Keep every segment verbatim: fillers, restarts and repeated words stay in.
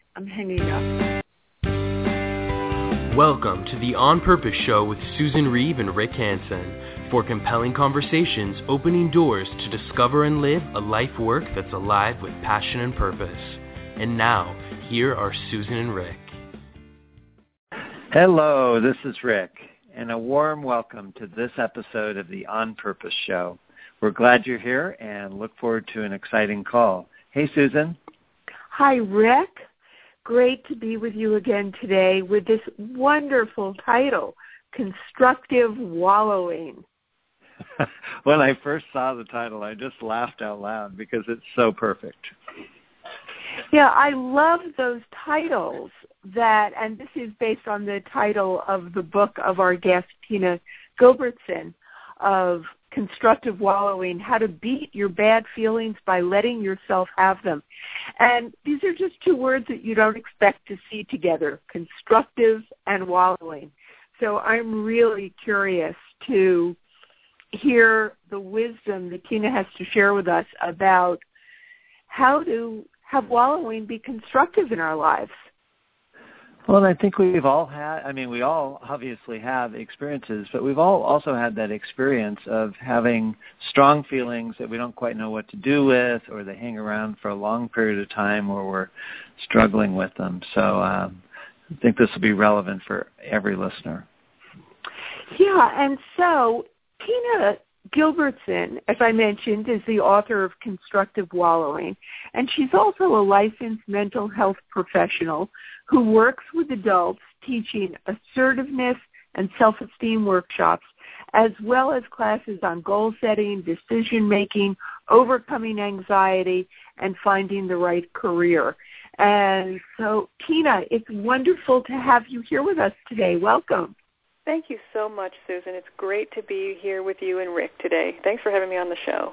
I'm hanging up. Welcome to the On Purpose Show with Susan Reeve and Rick Hansen for compelling conversations opening doors to discover and live a life work that's alive with passion and purpose. And now, here are Susan and Rick. Hello, this is Rick, and a warm welcome to this episode of the On Purpose Show. We're glad you're here and look forward to an exciting call. Hey, Susan. Hi, Rick. Great to be with you again today with this wonderful title, Constructive Wallowing. When I first saw the title, I just laughed out loud because it's so perfect. Yeah, I love those titles that, and this is based on the title of the book of our guest, Tina Gilbertson, of Constructive Wallowing, How to Beat Your Bad Feelings by Letting Yourself Have Them. And these are just two words that you don't expect to see together, constructive and wallowing. So I'm really curious to hear the wisdom that Tina has to share with us about how to have wallowing be constructive in our lives. Well, I think we've all had, I mean, we all obviously have experiences, but we've all also had that experience of having strong feelings that we don't quite know what to do with, or they hang around for a long period of time, or we're struggling with them. So um, I think this will be relevant for every listener. Yeah, and so Tina Gilbertson, as I mentioned, is the author of Constructive Wallowing, and she's also a licensed mental health professional who works with adults teaching assertiveness and self-esteem workshops, as well as classes on goal setting, decision-making, overcoming anxiety, and finding the right career. And so, Tina, it's wonderful to have you here with us today. Welcome. Thank you so much, Susan. It's great to be here with you and Rick today. Thanks for having me on the show.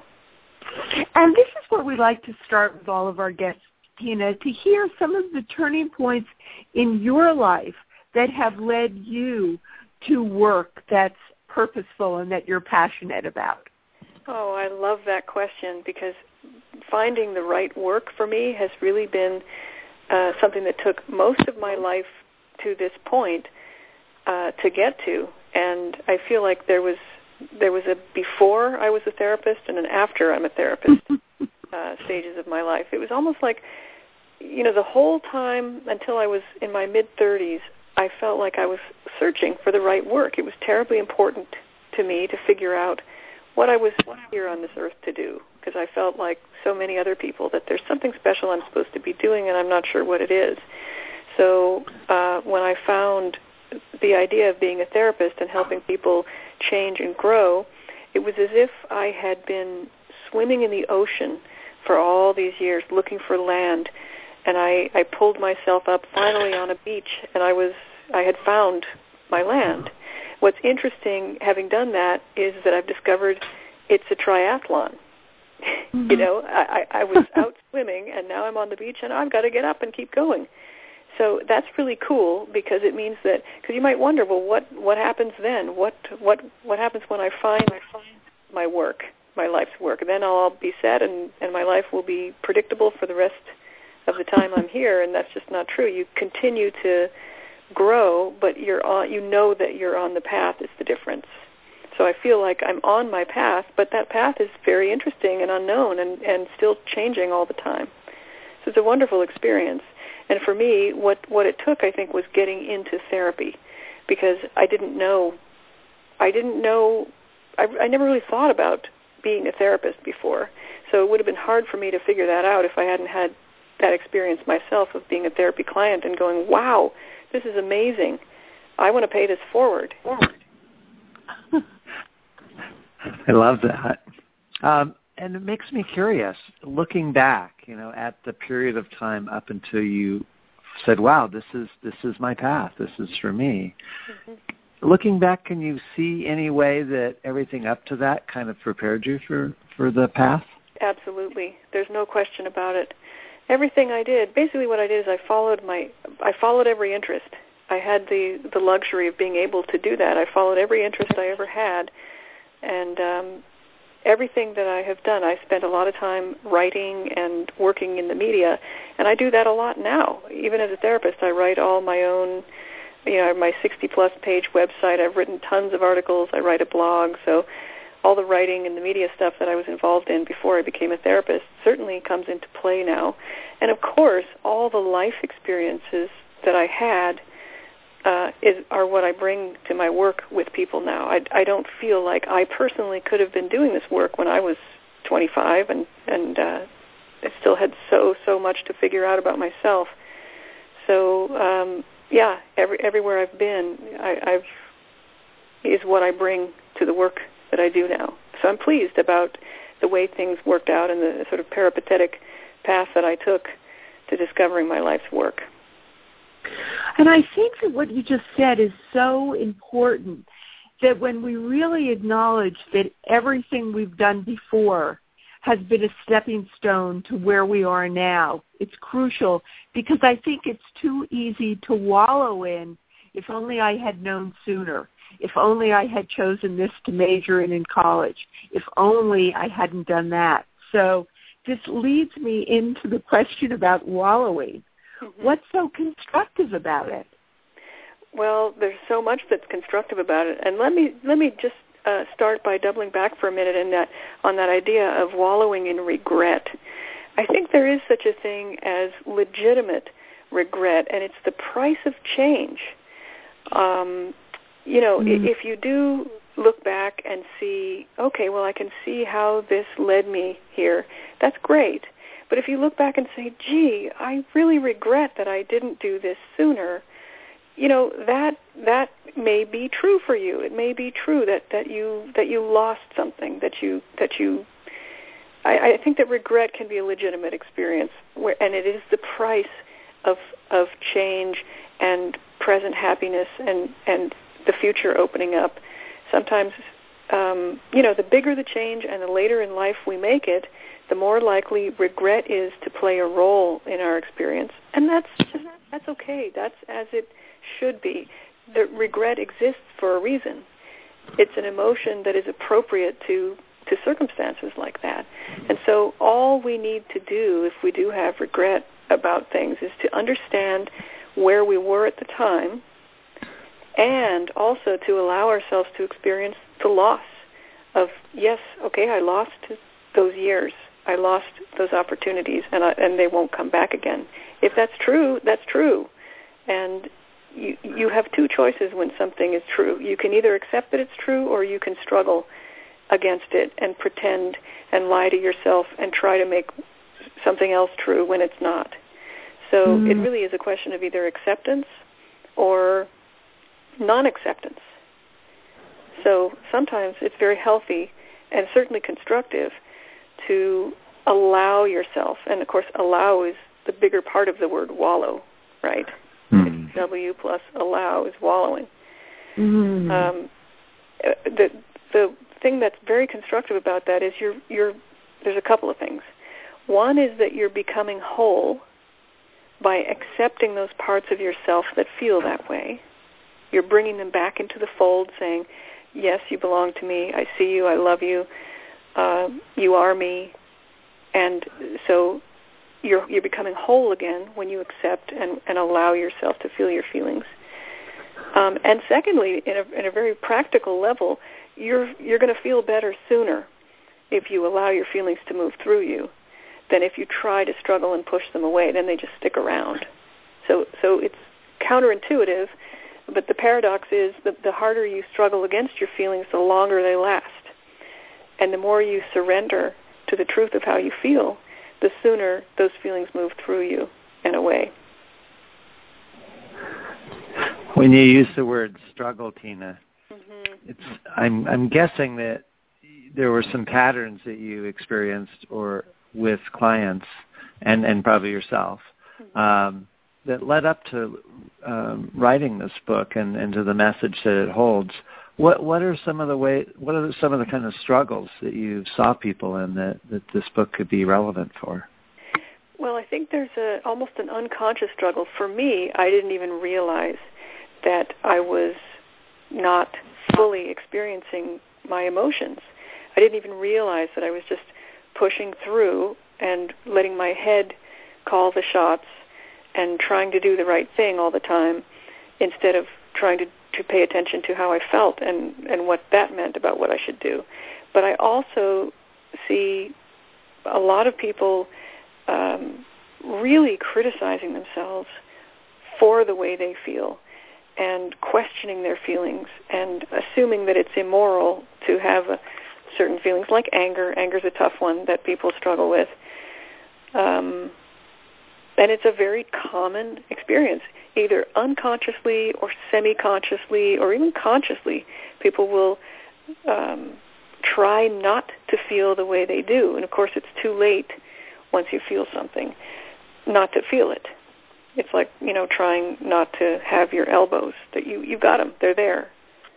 And this is where we like to start with all of our guests, Tina, to hear some of the turning points in your life that have led you to work that's purposeful and that you're passionate about. Oh, I love that question, because finding the right work for me has really been uh, something that took most of my life to this point uh, to get to. And I feel like there was there was a before I was a therapist and an after I'm a therapist uh, stages of my life. It was almost like, you know, the whole time until I was in my mid-thirties, I felt like I was searching for the right work. It was terribly important to me to figure out what I was here on this earth to do, because I felt like so many other people that there's something special I'm supposed to be doing, and I'm not sure what it is. So uh, when I found the idea of being a therapist and helping people change and grow, it was as if I had been swimming in the ocean for all these years looking for land. And I, I pulled myself up finally on a beach, and I was I had found my land. What's interesting, having done that, is that I've discovered it's a triathlon. Mm-hmm. You know, I, I was out swimming, and now I'm on the beach, and I've got to get up and keep going. So that's really cool, because it means that, because you might wonder, well, what, what happens then? What what what happens when I find my work, my life's work? Then I'll be set, and, and my life will be predictable for the rest of the time I'm here, and that's just not true. You continue to grow, but you're on, you know that you're on the path is the difference. So I feel like I'm on my path, but that path is very interesting and unknown and, and still changing all the time. So it's a wonderful experience. And for me, what, what it took, I think, was getting into therapy, because I didn't know, I didn't know, I, I never really thought about being a therapist before. So it would have been hard for me to figure that out if I hadn't had that experience myself of being a therapy client and going, wow, this is amazing. I want to pay this forward. I love that. Um, and it makes me curious, looking back, you know, at the period of time up until you said, wow, this is this is my path, this is for me. Mm-hmm. Looking back, can you see any way that everything up to that kind of prepared you for, for the path? Absolutely. There's no question about it. Everything I did, basically what I did is I followed my, I followed every interest. I had the, the luxury of being able to do that. I followed every interest I ever had, and um, everything that I have done, I spent a lot of time writing and working in the media, and I do that a lot now. Even as a therapist, I write all my own, you know, my sixty-plus page website. I've written tons of articles. I write a blog. So all the writing and the media stuff that I was involved in before I became a therapist certainly comes into play now. And, of course, all the life experiences that I had uh, is, are what I bring to my work with people now. I, I don't feel like I personally could have been doing this work when I was twenty-five and, and uh, I still had so, so much to figure out about myself. So, um, yeah, every, everywhere I've been, I, I've is what I bring to the work that I do now. So I'm pleased about the way things worked out and the sort of peripatetic path that I took to discovering my life's work. And I think that what you just said is so important, that when we really acknowledge that everything we've done before has been a stepping stone to where we are now, it's crucial, because I think it's too easy to wallow in, if only I had known sooner. If only I had chosen this to major in in college. If only I hadn't done that. So this leads me into the question about wallowing. Mm-hmm. What's so constructive about it? Well, there's so much that's constructive about it. And let me let me just uh, start by doubling back for a minute in that on that idea of wallowing in regret. I think there is such a thing as legitimate regret, and it's the price of change. Um You know, mm. if you do look back and see, okay, well, I can see how this led me here, that's great. But if you look back and say, gee, I really regret that I didn't do this sooner, you know, that that may be true for you. It may be true that, that you that you lost something, that you that you. I, I think that regret can be a legitimate experience, where, and it is the price of of change and present happiness and and. the future opening up. Sometimes, um, you know, the bigger the change and the later in life we make it, the more likely regret is to play a role in our experience. And that's just, that's okay. That's as it should be. The regret exists for a reason. It's an emotion that is appropriate to, to circumstances like that. And so all we need to do if we do have regret about things is to understand where we were at the time, and also to allow ourselves to experience the loss of, yes, okay, I lost those years, I lost those opportunities, and I, and they won't come back again. If that's true, that's true. And you you have two choices when something is true. You can either accept that it's true, or you can struggle against it and pretend and lie to yourself and try to make something else true when it's not. So mm. it really is a question of either acceptance or non-acceptance. So sometimes it's very healthy and certainly constructive to allow yourself, and of course allow is the bigger part of the word wallow, right? Mm. It's W plus allow is wallowing. Mm. Um, the the thing that's very constructive about that is you're you're there's a couple of things. One is that you're becoming whole by accepting those parts of yourself that feel that way. You're bringing them back into the fold, saying, yes, you belong to me. I see you. I love you. Uh, you are me. And so you're you're becoming whole again when you accept and, and allow yourself to feel your feelings. Um, and secondly, in a, in a very practical level, you're you're going to feel better sooner if you allow your feelings to move through you than if you try to struggle and push them away. Then they just stick around. So so it's counterintuitive. But the paradox is that the harder you struggle against your feelings, the longer they last. And the more you surrender to the truth of how you feel, the sooner those feelings move through you and away. When you use the word struggle, Tina, mm-hmm. it's I'm I'm guessing that there were some patterns that you experienced or with clients and, and probably yourself. Mm-hmm. Um, that led up to um, writing this book and, and to the message that it holds. What what are some of the way? What are some of the kind of struggles that you saw people in that, that this book could be relevant for? Well, I think there's a almost an unconscious struggle. For me, I didn't even realize that I was not fully experiencing my emotions. I didn't even realize that I was just pushing through and letting my head call the shots and trying to do the right thing all the time instead of trying to, to pay attention to how I felt and, and what that meant about what I should do. But I also see a lot of people um, really criticizing themselves for the way they feel and questioning their feelings and assuming that it's immoral to have a, certain feelings like anger. Anger is a tough one that people struggle with. Um, and it's a very common experience. Either unconsciously or semi-consciously or even consciously, people will um, try not to feel the way they do. And, of course, it's too late once you feel something not to feel it. It's like, you know, trying not to have your elbows. That you, you've got them. They're there.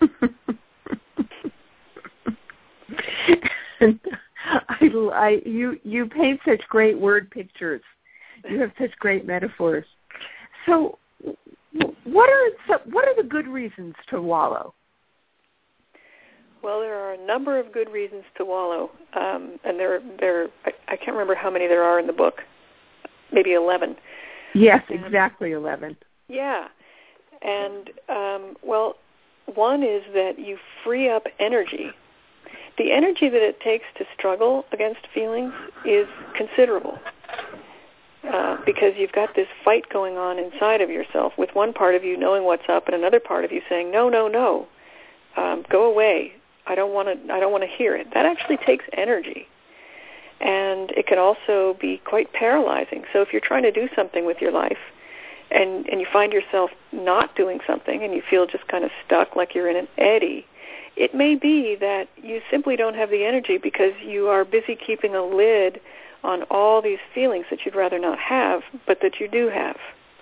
I, I, you, you paint such great word pictures. You have such great metaphors. So what are some, what are the good reasons to wallow? Well, there are a number of good reasons to wallow. Um, and there, there, I, I can't remember how many there are in the book. Maybe eleven. Yes, and, exactly eleven. Yeah. And, um, well, one is that you free up energy. The energy that it takes to struggle against feelings is considerable uh, because you've got this fight going on inside of yourself with one part of you knowing what's up and another part of you saying, no, no, no, um, go away. I don't want to. I don't want to hear it. That actually takes energy. And it can also be quite paralyzing. So if you're trying to do something with your life and, and you find yourself not doing something and you feel just kind of stuck like you're in an eddy, it may be that you simply don't have the energy because you are busy keeping a lid on all these feelings that you'd rather not have, but that you do have.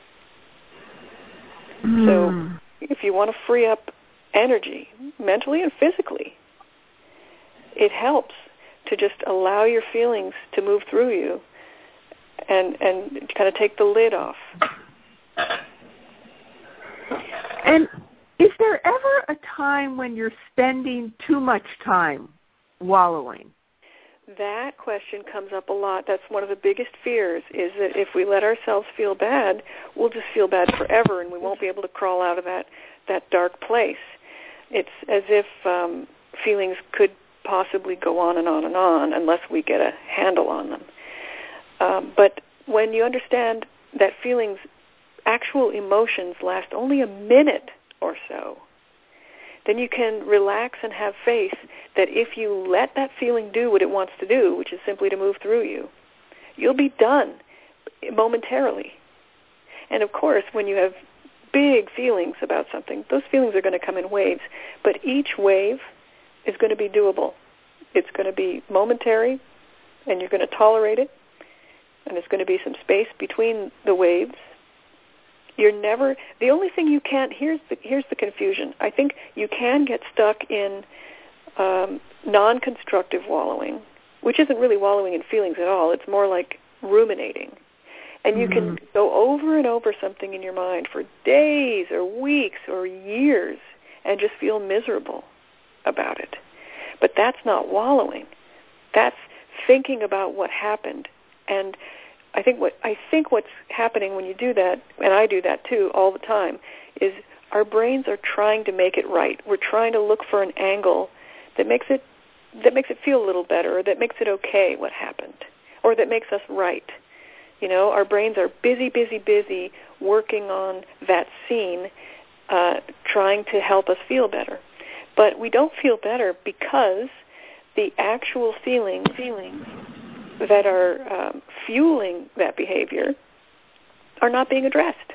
Mm. So if you want to free up energy, mentally and physically, it helps to just allow your feelings to move through you and, and kind of take the lid off. And is there ever a time when you're spending too much time wallowing? That question comes up a lot. That's one of the biggest fears, is that if we let ourselves feel bad, we'll just feel bad forever and we won't be able to crawl out of that, that dark place. It's as if um, feelings could possibly go on and on and on unless we get a handle on them. Um, but when you understand that feelings, actual emotions last only a minute or so, then you can relax and have faith that if you let that feeling do what it wants to do, which is simply to move through you, you'll be done momentarily. And of course, when you have big feelings about something, those feelings are going to come in waves, but each wave is going to be doable. It's going to be momentary, and you're going to tolerate it, and there's going to be some space between the waves. You're never, the only thing you can't, here's the, here's the confusion. I think you can get stuck in um, non-constructive wallowing, which isn't really wallowing in feelings at all. It's more like ruminating. And you mm-hmm. can go over and over something in your mind for days or weeks or years and just feel miserable about it. But that's not wallowing. That's thinking about what happened. And I think what I think what's happening when you do that, and I do that too all the time, is our brains are trying to make it right. We're trying to look for an angle that makes it that makes it feel a little better, or that makes it okay what happened, or that makes us right. You know, our brains are busy, busy, busy working on that scene, uh, trying to help us feel better. But we don't feel better because the actual feelings, feelings that are um, fueling that behavior are not being addressed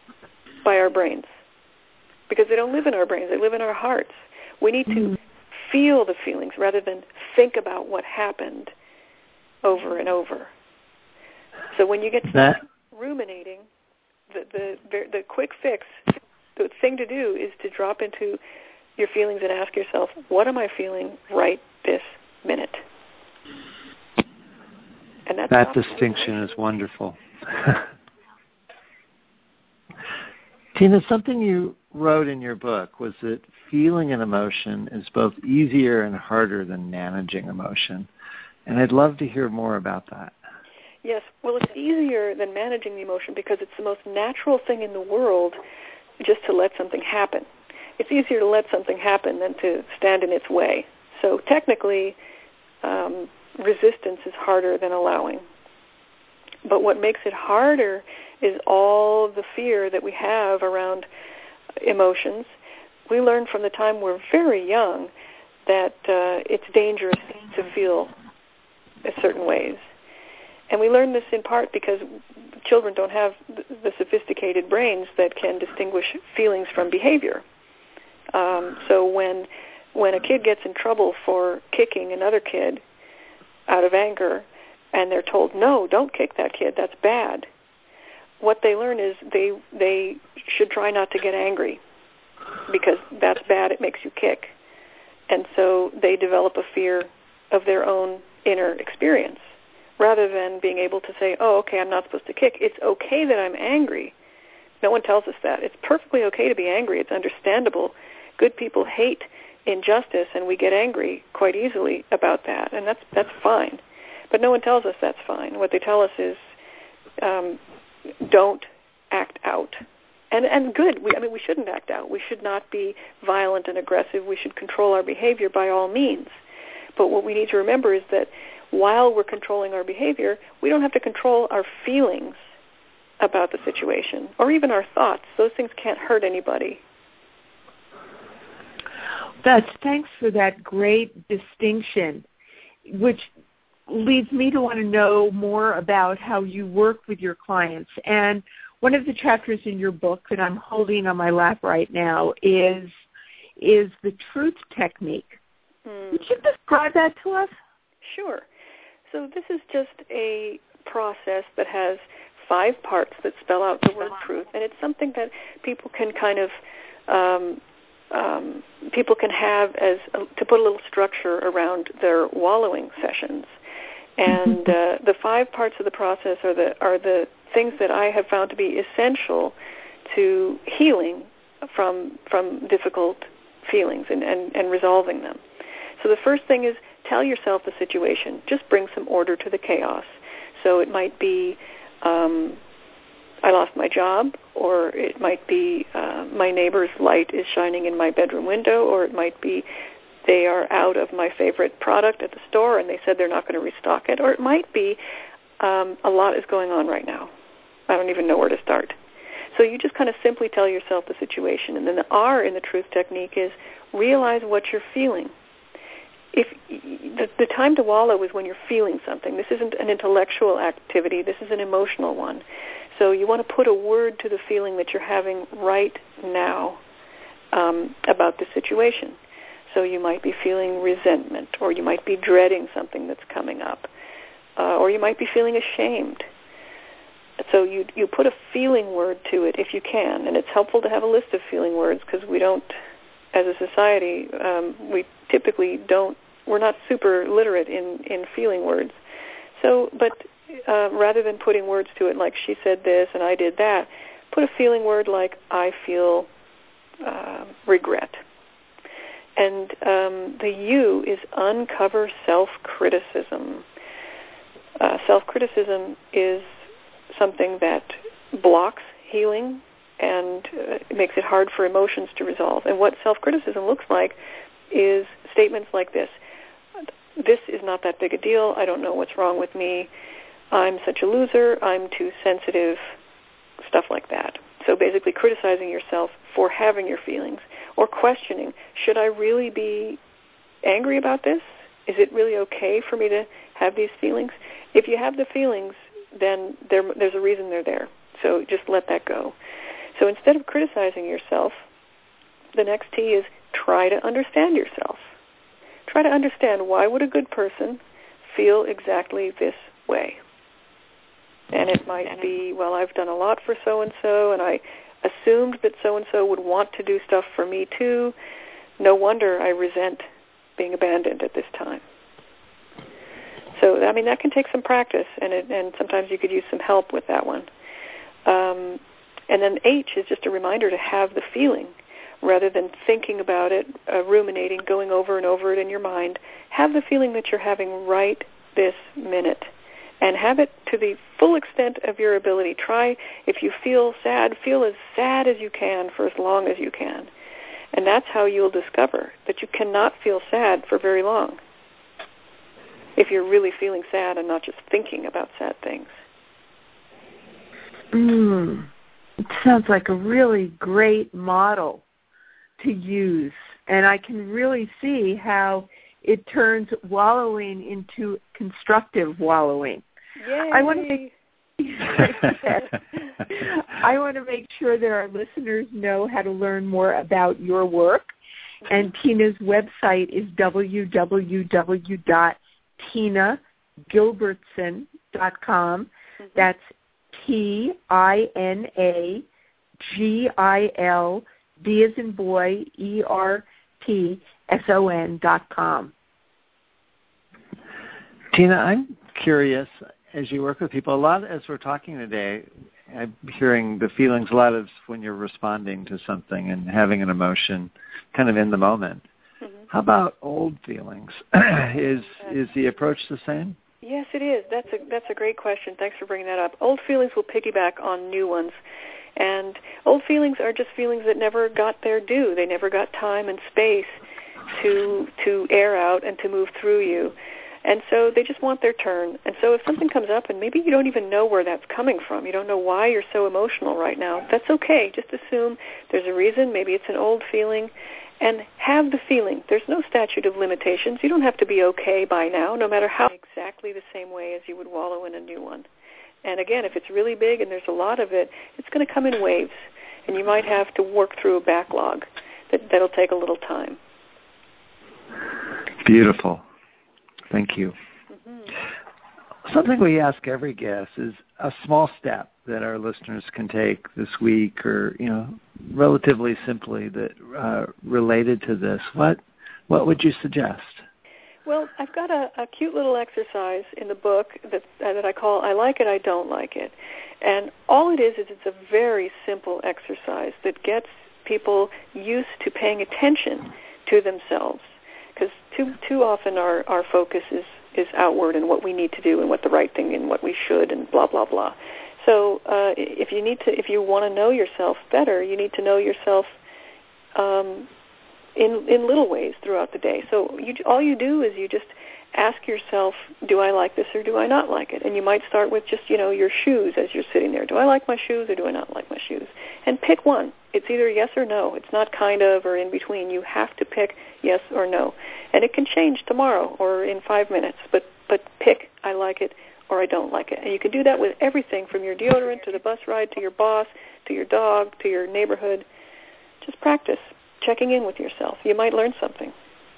by our brains because they don't live in our brains. They live in our hearts. We need mm-hmm. to feel the feelings rather than think about what happened over and over. So when you get stuck ruminating, the, the the quick fix, the thing to do is to drop into your feelings and ask yourself, what am I feeling right this minute? And that's that distinction is wonderful. Tina, something you wrote in your book was that feeling an emotion is both easier and harder than managing emotion. And I'd love to hear more about that. Yes, well, it's easier than managing the emotion because it's the most natural thing in the world just to let something happen. It's easier to let something happen than to stand in its way. So technically, um, resistance is harder than allowing. But what makes it harder is all the fear that we have around emotions. We learn from the time we're very young that uh, it's dangerous to feel in certain ways. And we learn this in part because children don't have the sophisticated brains that can distinguish feelings from behavior. Um, so when when a kid gets in trouble for kicking another kid out of anger, and they're told, no, don't kick that kid, that's bad, what they learn is they they should try not to get angry because that's bad, it makes you kick. And so they develop a fear of their own inner experience, rather than being able to say, oh, okay, I'm not supposed to kick. It's okay that I'm angry. No one tells us that. It's perfectly okay to be angry. It's understandable. Good people hate injustice, and we get angry quite easily about that, and that's that's fine. But no one tells us that's fine. What they tell us is um, don't act out. And and good. We, I mean, we shouldn't act out. We should not be violent and aggressive. We should control our behavior by all means. But what we need to remember is that while we're controlling our behavior, we don't have to control our feelings about the situation or even our thoughts. Those things can't hurt anybody. That's, thanks for that great distinction, which leads me to want to know more about how you work with your clients. And one of the chapters in your book that I'm holding on my lap right now is is the truth technique. Mm. Would you describe that to us? Sure. So this is just a process that has five parts that spell out the word truth, and it's something that people can kind of um, um, people can have as a, to put a little structure around their wallowing sessions. And uh, the five parts of the process are the are the things that I have found to be essential to healing from from difficult feelings and, and, and resolving them. So the first thing is tell yourself the situation. Just bring some order to the chaos. So it might be um, I lost my job, or it might be uh, my neighbor's light is shining in my bedroom window, or it might be they are out of my favorite product at the store and they said they're not going to restock it, or it might be um, a lot is going on right now. I don't even know where to start. So you just kind of simply tell yourself the situation. And then the R in the truth technique is realize what you're feeling. If the, the time to wallow is when you're feeling something. This isn't an intellectual activity. This is an emotional one. So you want to put a word to the feeling that you're having right now um, about the situation. So you might be feeling resentment, or you might be dreading something that's coming up, uh, or you might be feeling ashamed. So you you put a feeling word to it if you can, and it's helpful to have a list of feeling words because we don't, as a society, um, we typically don't, we're not super literate in, in feeling words. So, but uh, rather than putting words to it like she said this and I did that, put a feeling word like I feel uh, regret. And um, the U is uncover self-criticism. Uh, self-criticism is something that blocks healing and uh, it makes it hard for emotions to resolve. And what self-criticism looks like is statements like this. This is not that big a deal. I don't know what's wrong with me. I'm such a loser. I'm too sensitive. Stuff like that. So basically criticizing yourself for having your feelings or questioning, should I really be angry about this? Is it really okay for me to have these feelings? If you have the feelings, then there, there's a reason they're there. So just let that go. So instead of criticizing yourself, the next T is try to understand yourself. Try to understand, why would a good person feel exactly this way? And it might be, well, I've done a lot for so-and-so, and I assumed that so-and-so would want to do stuff for me too. No wonder I resent being abandoned at this time. So, I mean, that can take some practice, and it, and sometimes you could use some help with that one. Um, And then H is just a reminder to have the feeling rather than thinking about it, uh, ruminating, going over and over it in your mind. Have the feeling that you're having right this minute. And have it to the full extent of your ability. Try, if you feel sad, feel as sad as you can for as long as you can. And that's how you'll discover that you cannot feel sad for very long if you're really feeling sad and not just thinking about sad things. Mm. It sounds like a really great model to use. And I can really see how it turns wallowing into constructive wallowing. Yay. I want to make I want to make sure that our listeners know how to learn more about your work. And Tina's website is w w w dot tina gilbertson dot com. Mm-hmm. That's T I N A G I L B as in boy, E R T S O N dot com. Tina, I'm curious, as you work with people, a lot, as we're talking today, I'm hearing the feelings a lot of when you're responding to something and having an emotion kind of in the moment. Mm-hmm. How about old feelings? is is the approach the same? Yes, it is. That's a that's a great question. Thanks for bringing that up. Old feelings will piggyback on new ones. And old feelings are just feelings that never got their due. They never got time and space to to air out and to move through you. And so they just want their turn. And so if something comes up and maybe you don't even know where that's coming from, you don't know why you're so emotional right now, that's okay. Just assume there's a reason. Maybe it's an old feeling. And have the feeling. There's no statute of limitations. You don't have to be okay by now, no matter how exactly the same way as you would wallow in a new one. And again, if it's really big and there's a lot of it, it's going to come in waves. And you might have to work through a backlog that, that'll take a little time. Beautiful. Thank you. Mm-hmm. Something we ask every guest is a small step that our listeners can take this week, or, you know, relatively simply that uh, related to this. What what would you suggest? Well, I've got a, a cute little exercise in the book that uh, that I call I Like It, I Don't Like It. And all it is is it's a very simple exercise that gets people used to paying attention to themselves. Because too too often our, our focus is, is outward and what we need to do and what the right thing and what we should and blah, blah, blah. So uh, if you need to, if you want to know yourself better, you need to know yourself um, in in little ways throughout the day. So you, all you do is you just ask yourself, do I like this or do I not like it? And you might start with just, you know, your shoes as you're sitting there. Do I like my shoes or do I not like my shoes? And pick one. It's either yes or no. It's not kind of or in between. You have to pick yes or no. And it can change tomorrow or in five minutes, but, but pick I like it or I don't like it. And you can do that with everything from your deodorant to the bus ride to your boss to your dog to your neighborhood. Just practice checking in with yourself. You might learn something.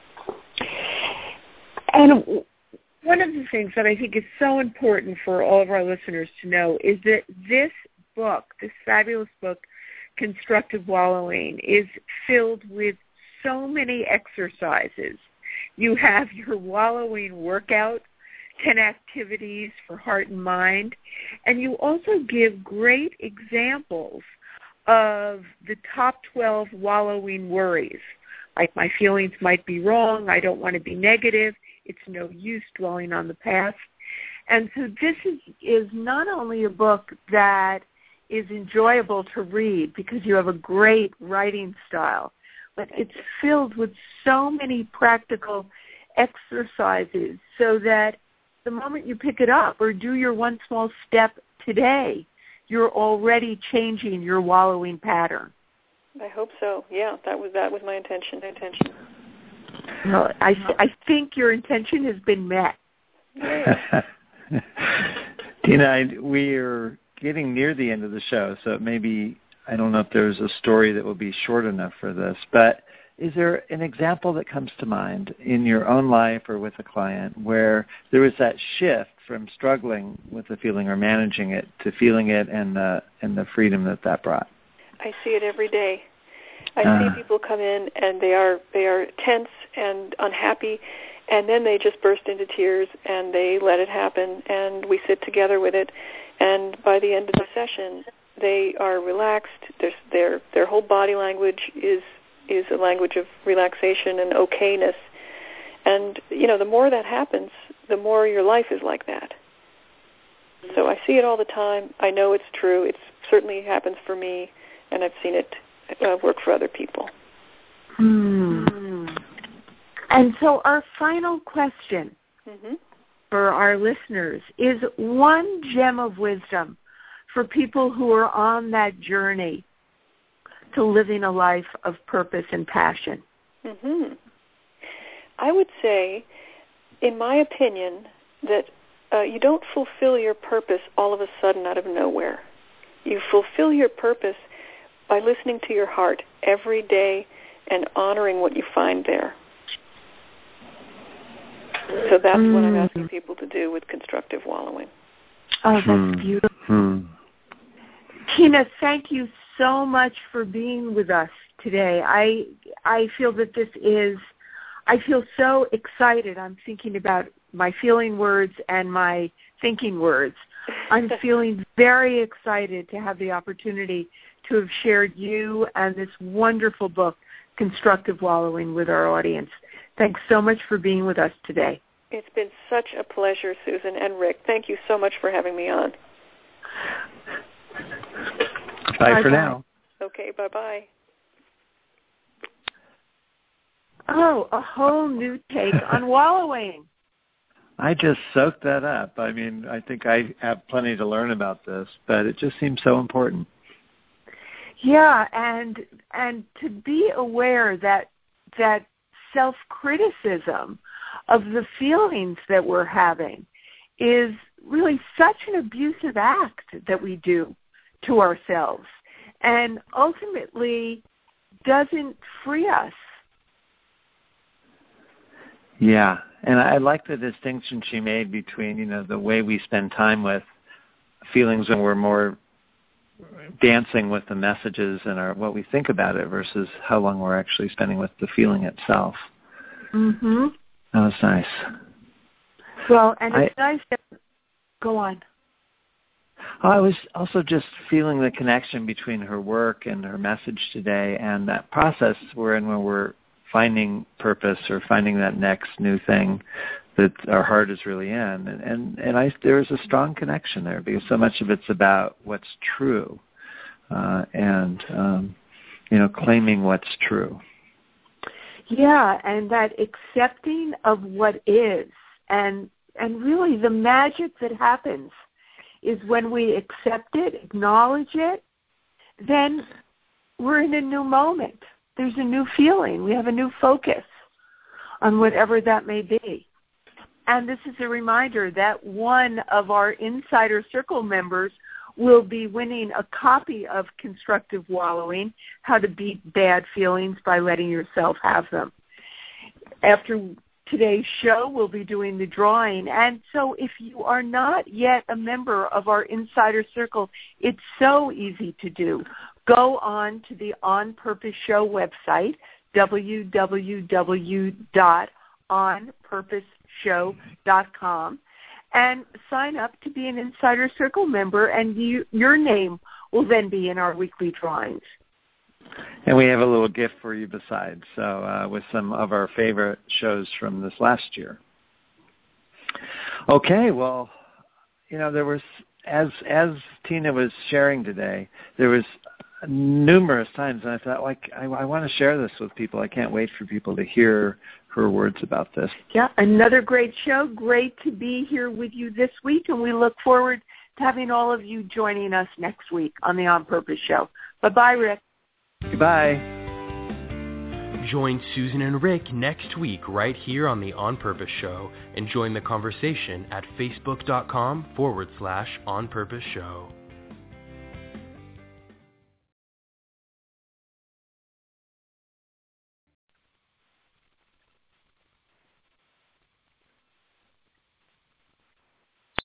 And one of the things that I think is so important for all of our listeners to know is that this book, this fabulous book, Constructive Wallowing, is filled with so many exercises. You have your wallowing workout, ten activities for heart and mind, and you also give great examples of the top twelve wallowing worries. Like, my feelings might be wrong, I don't want to be negative, it's no use dwelling on the past. And so this is, is not only a book that is enjoyable to read because you have a great writing style, but it's filled with so many practical exercises so that the moment you pick it up or do your one small step today, you're already changing your wallowing pattern. I hope so. Yeah, that was that was my intention. Intention. Well, I I think your intention has been met. Tina, I, we are getting near the end of the show, so maybe I don't know if there's a story that will be short enough for this, but is there an example that comes to mind in your own life or with a client where there was that shift from struggling with the feeling or managing it to feeling it and the and the freedom that that brought? I see it every day. I uh, see people come in and they are they are tense and unhappy, and then they just burst into tears and they let it happen, and we sit together with it, and by the end of the session, they are relaxed. Their their their whole body language is is a language of relaxation and okayness. And you know, the more that happens, the more your life is like that. So I see it all the time. I know it's true. It certainly happens for me, and I've seen it uh, work for other people. Hmm. And so our final question mm-hmm. for our listeners is one gem of wisdom for people who are on that journey to living a life of purpose and passion. Mm-hmm. I would say, in my opinion, that uh, you don't fulfill your purpose all of a sudden out of nowhere. You fulfill your purpose by listening to your heart every day and honoring what you find there. So that's mm. what I'm asking people to do with constructive wallowing. Oh, that's hmm. beautiful. Hmm. Tina, thank you so much for being with us today. I I feel that this is, I feel so excited. I'm thinking about my feeling words and my thinking words. I'm feeling very excited to have the opportunity to have shared you and this wonderful book, Constructive Wallowing, with our audience. Thanks so much for being with us today. It's been such a pleasure, Susan and Rick. Thank you so much for having me on. Bye, bye for bye. now. Okay, bye-bye. Oh, a whole new take on wallowing. I just soaked that up. I mean, I think I have plenty to learn about this, but it just seems so important. Yeah, and and to be aware that that self-criticism of the feelings that we're having is really such an abusive act that we do to ourselves and ultimately doesn't free us. Yeah, and I like the distinction she made between, you know, the way we spend time with feelings when we're more dancing with the messages and our, what we think about it versus how long we're actually spending with the feeling itself. Mm-hmm. That was nice. Well, and it's I, nice that... Go on. I was also just feeling the connection between her work and her message today and that process we're in when we're finding purpose or finding that next new thing that our heart is really in. And, and, and I, there's a strong connection there because so much of it's about what's true uh, and, um, you know, claiming what's true. Yeah, and that accepting of what is. And, and really the magic that happens is when we accept it, acknowledge it, then we're in a new moment. There's a new feeling. We have a new focus on whatever that may be. And this is a reminder that one of our Insider Circle members will be winning a copy of Constructive Wallowing, How to Beat Bad Feelings by Letting Yourself Have Them. After today's show, we'll be doing the drawing. And so if you are not yet a member of our Insider Circle, it's so easy to do. Go on to the On Purpose Show website, w w w dot on purpose show dot com, and sign up to be an Insider Circle member, and you, your name will then be in our weekly drawings. And we have a little gift for you besides, so uh, with some of our favorite shows from this last year. Okay, well, you know, there was, as as Tina was sharing today, there was numerous times, and I thought, like, I, I want to share this with people. I can't wait for people to hear her words about this. Yeah, another great show. Great to be here with you this week, and we look forward to having all of you joining us next week on the On Purpose Show. Bye-bye, Rick. Goodbye. Join Susan and Rick next week right here on the On Purpose Show and join the conversation at facebook.com forward slash On Purpose Show.